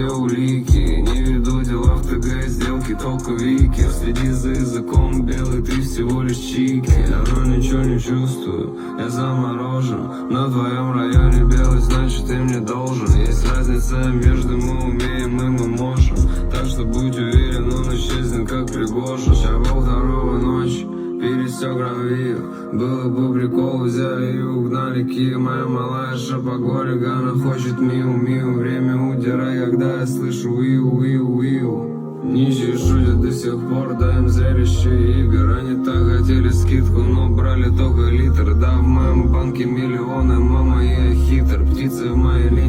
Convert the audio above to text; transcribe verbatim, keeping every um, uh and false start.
все улики. Не веду дела в ТГ, сделки только Вики. Следи за языком, белый, ты всего лишь чики. Давно ничего не чувствую, я заморожен. На твоем районе белый, значит ты мне должен. Есть разница между мы умеем и мы можем. Так что будь уверен, он исчезнет как Пригожин. Ща второго ночи пересек Равию. Было бы прикол, взяли и угнали Киев. Моя малая шапоголик, она хочет миу-миу. Время удирай, когда я слышу уиу-уиу-уиу. Нищие шутят до сих пор, даем зрелище игр. Они так хотели скидку, но брали только литр. Да, в моем банке миллионы, мама, я хитр. Птицы в моей